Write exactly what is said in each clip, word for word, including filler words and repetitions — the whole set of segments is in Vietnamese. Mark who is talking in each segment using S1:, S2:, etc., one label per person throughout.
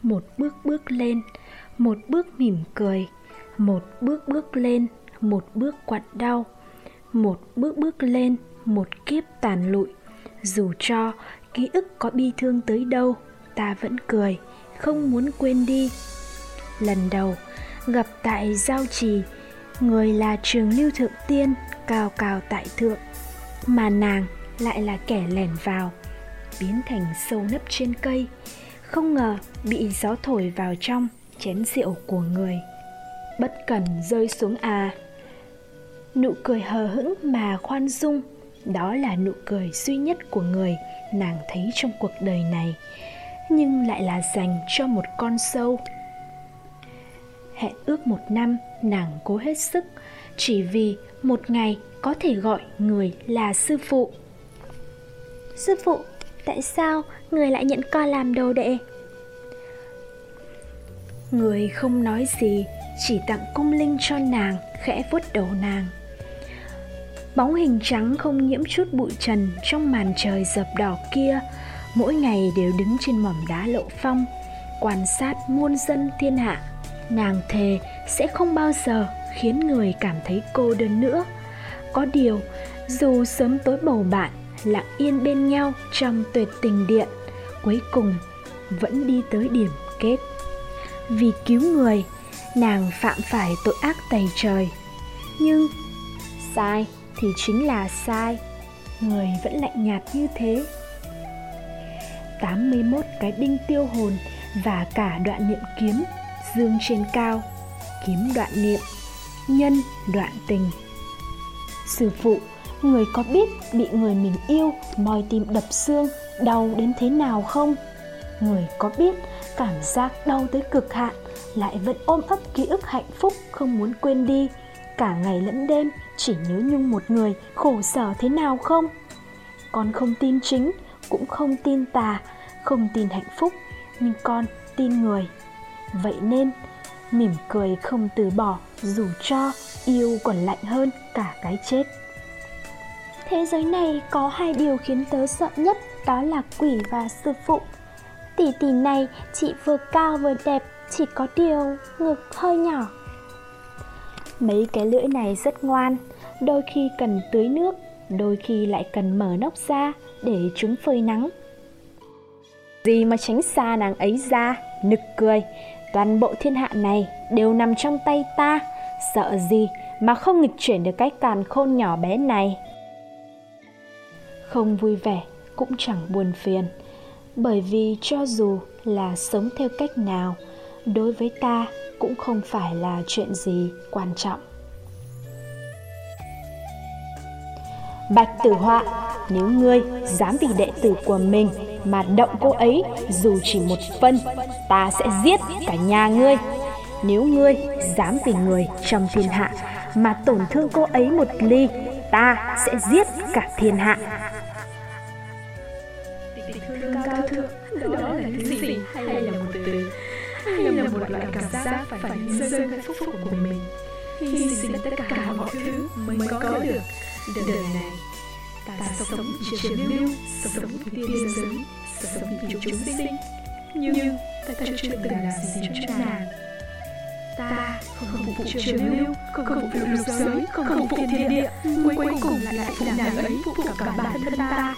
S1: một bước bước lên, một bước mỉm cười, một bước bước lên, một bước quặn đau, một bước bước lên, một kiếp tàn lụi. Dù cho ký ức có bi thương tới đâu, ta vẫn cười, không muốn quên đi. Lần đầu gặp tại Giao Trì, người là Trường Lưu Thượng Tiên, cao cao tại thượng, mà nàng lại là kẻ lẻn vào, biến thành sâu nấp trên cây, không ngờ bị gió thổi vào trong chén rượu của người. Bất cần rơi xuống à. Nụ cười hờ hững mà khoan dung, đó là nụ cười duy nhất của người nàng thấy trong cuộc đời này, nhưng lại là dành cho một con sâu. Hẹn ước một năm, nàng cố hết sức, chỉ vì một ngày có thể gọi người là sư phụ.
S2: Sư phụ, tại sao người lại nhận con làm đồ đệ?
S1: Người không nói gì, chỉ tặng cung linh cho nàng, khẽ vuốt đầu nàng. Bóng hình trắng không nhiễm chút bụi trần trong màn trời dập đỏ kia, mỗi ngày đều đứng trên mỏm đá Lậu Phong, quan sát muôn dân thiên hạ. Nàng thề sẽ không bao giờ khiến người cảm thấy cô đơn nữa. Có điều, dù sớm tối bầu bạn, lặng yên bên nhau trong tuyệt tình điện, cuối cùng vẫn đi tới điểm kết. Vì cứu người, nàng phạm phải tội ác tày trời. Nhưng sai thì chính là sai, người vẫn lạnh nhạt như thế. tám mươi mốt cái đinh tiêu hồn và cả đoạn niệm kiếm, dương trên cao, kiếm đoạn niệm, nhân đoạn tình. Sư phụ, người có biết bị người mình yêu moi tim đập xương đau đến thế nào không? Người có biết cảm giác đau tới cực hạn, lại vẫn ôm ấp ký ức hạnh phúc không muốn quên đi, cả ngày lẫn đêm chỉ nhớ nhung một người khổ sở thế nào không? Con không tin chính, cũng không tin tà, không tin hạnh phúc, nhưng con tin người. Vậy nên mỉm cười không từ bỏ, dù cho yêu còn lạnh hơn cả cái chết.
S2: Thế giới này có hai điều khiến tớ sợ nhất, đó là quỷ và sư phụ. Tỷ tỷ này chị vừa cao vừa đẹp, chỉ có điều ngực hơi nhỏ.
S1: Mấy cái lưỡi này rất ngoan, đôi khi cần tưới nước, đôi khi lại cần mở nóc ra để chúng phơi nắng. Gì mà tránh xa nàng ấy ra, nực cười. Toàn bộ thiên hạ này đều nằm trong tay ta, sợ gì mà không nghịch chuyển được cái càn khôn nhỏ bé này. Không vui vẻ cũng chẳng buồn phiền, bởi vì cho dù là sống theo cách nào, đối với ta cũng không phải là chuyện gì quan trọng. Bạch Tử Họa, nếu ngươi dám vì đệ tử của mình mà động cô ấy dù chỉ một phân, ta sẽ giết cả nhà ngươi. Nếu ngươi dám vì người trong thiên hạ mà tổn thương cô ấy một ly, ta sẽ giết cả thiên hạ.
S3: Tình thương cao thượng, đó là cái gì? Hay là một từ? Hay là một loại cảm giác phải phản rơi rơi phúc phúc của mình, hy sinh tất cả mọi thứ mới có được. Đời này ta sống vì Trường Lưu, sống vì tiên giới, sống vì chúng sinh, nhưng ta chưa từng làm gì cho nàng. Ta không phục vụ Trường Lưu, không phục vụ lục giới, không phục vụ thiên địa, cuối cuối cùng lại lại phụ nàng ấy phụ cả, cả bản thân ta.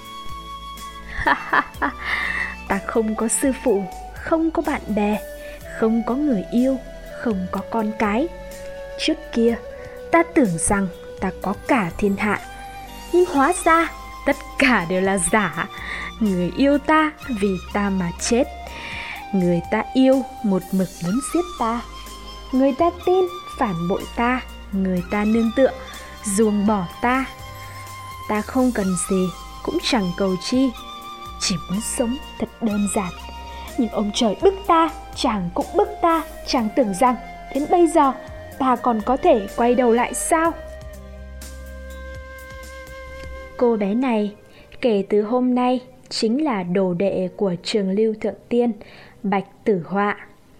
S1: Ta không có sư phụ, không có bạn bè, không có người yêu, không có con cái. Trước kia ta tưởng rằng ta có cả thiên hạ, nhưng hóa ra tất cả đều là giả. Người yêu ta vì ta mà chết, người ta yêu một mực muốn giết ta, người ta tin phản bội ta, người ta nương tựa ruồng bỏ ta. Ta không cần gì, cũng chẳng cầu chi, chỉ muốn sống thật đơn giản. Nhưng ông trời bức ta, chàng cũng bức ta, chàng tưởng rằng đến bây giờ ta còn có thể quay đầu lại sao? Cô bé này kể từ hôm nay chính là đồ đệ của Trường Lưu Thượng Tiên, Bạch Tử Họa.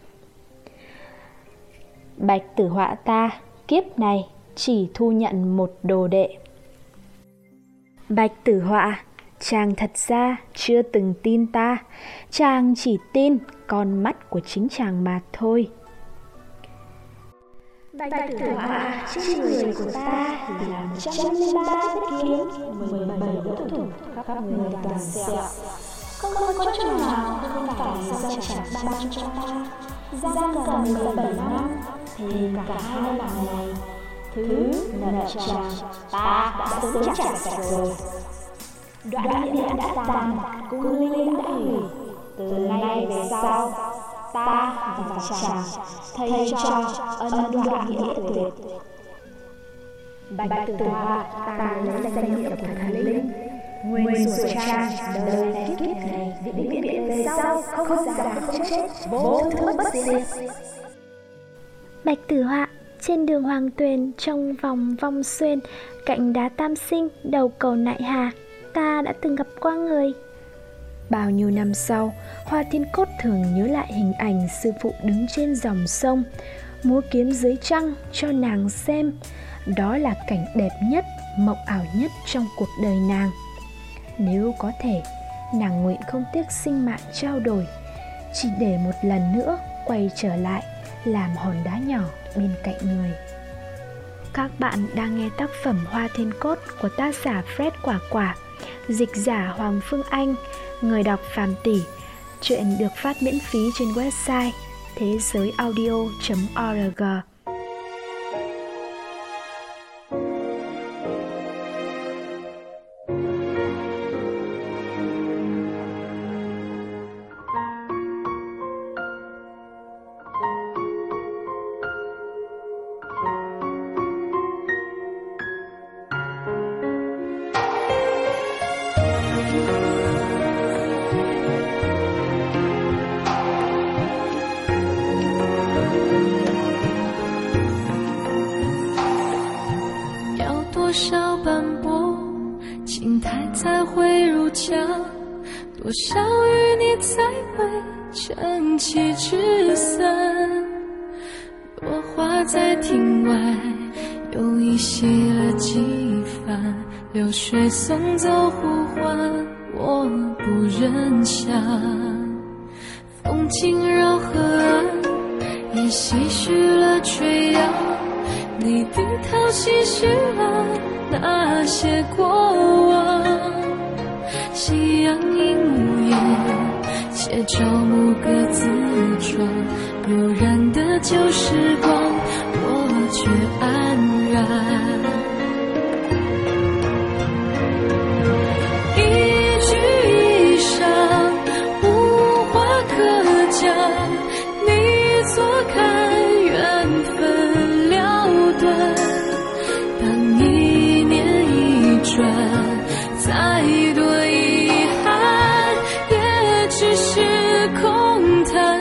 S1: Bạch Tử Họa ta kiếp này chỉ thu nhận một đồ đệ. Bạch Tử Họa Chàng thật ra chưa từng tin ta, chàng chỉ tin con mắt của chính chàng mà thôi.
S2: Bạch Tử Họa, trên người của ta là một trăm linh ba vết kiếm, mười bảy lỗ thủng, khắp người toàn sẹo. Không có chỗ nào không phải do chàng ban cho ta. Giam cầm mười bảy năm, thêm cả hai lần này. Thứ nợ chàng, ta đã sớm trả sạch rồi. Đoạn điện đã tàn, cung linh đã hủy. Từ nay về sau, ta và chàng thầy trò ân đoạn nghĩa tuyệt.
S3: Bạch Tử Họa, ta lấy danh hiệu của thần linh, nguyên rủa chàng đời này kiếp này, vĩnh viễn về sau không già không chết, vô thương bất diệt.
S2: Bạch Tử Họa, trên đường Hoàng Tuyền, trong vòng Vong Xuyên, cạnh đá Tam Sinh, đầu cầu Nại Hà, ta đã từng gặp qua người.
S1: Bao nhiêu năm sau, Hoa Thiên Cốt thường nhớ lại hình ảnh sư phụ đứng trên dòng sông, múa kiếm dưới trăng cho nàng xem. Đó là cảnh đẹp nhất, mộng ảo nhất trong cuộc đời nàng. Nếu có thể, nàng nguyện không tiếc sinh mạng trao đổi, chỉ để một lần nữa quay trở lại làm hòn đá nhỏ bên cạnh người. Các bạn đang nghe tác phẩm Hoa Thiên Cốt của tác giả Fred Quả Quả, dịch giả Hoàng Phương Anh, người đọc Phạm Tỷ. Truyện được phát miễn phí trên website thế giới audio chấm org.
S4: 多少与你才会撑起纸伞，落花在庭外又已洗了几番，流水送走呼唤，我不忍想。风轻绕河岸，也唏嘘了垂杨，你低头细叙了那些过往。夕阳映无言，写朝暮各自闯，悠然的旧时光，我却安然。一句一晌，无话可讲，你坐看缘分了断，当一念一转，再多遗憾也只是空谈。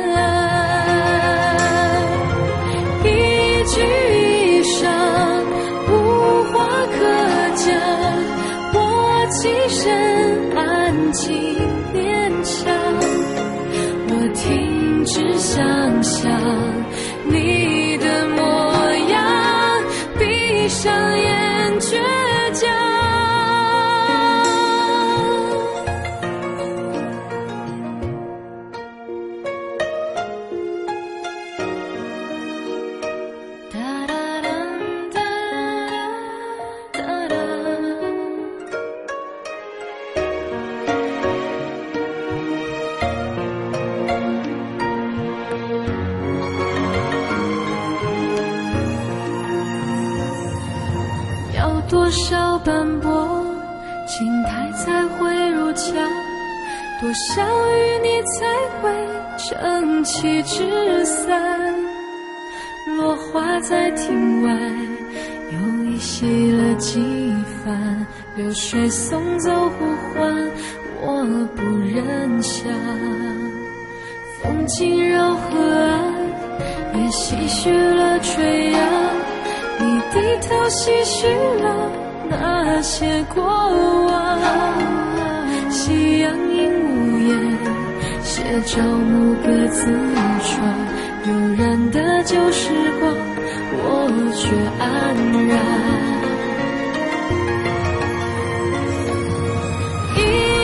S4: 一句一晌，无话可讲，我起身安静勉强，我停止想象你的模样，闭上眼倔强。多少斑驳，青苔才会如墙，多少雨你才会撑起纸伞，落花在庭外又已洗了几番，流水送走呼唤，我不忍想。风轻绕河岸，也唏嘘了垂杨，你低头细叙了那些过往。夕阳映无言，写朝暮各自闯，悠然的旧时光，我却安然。一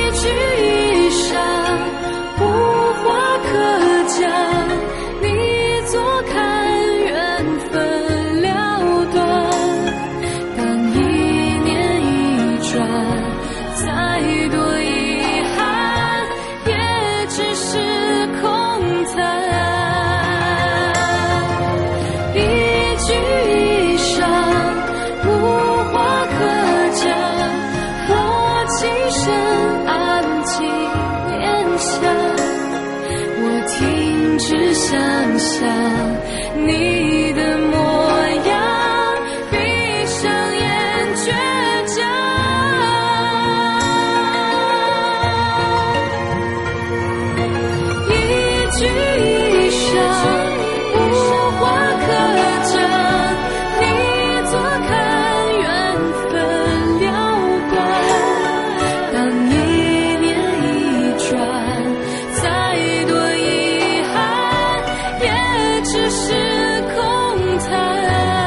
S4: 想象你的模样，闭上眼倔强。一句一声无话可讲，你坐看缘分了断。当一念一转，再多遗憾也只是空谈。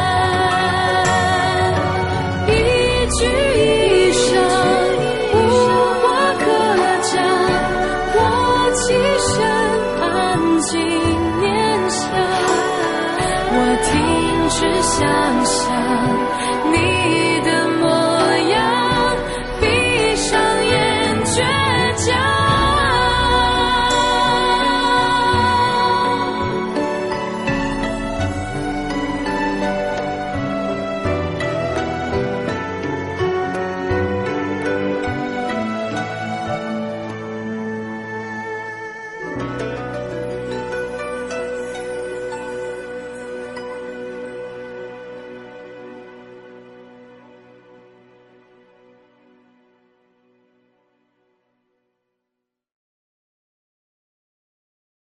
S4: 一句一声无话可讲，我起身安静念想，我停止想象你的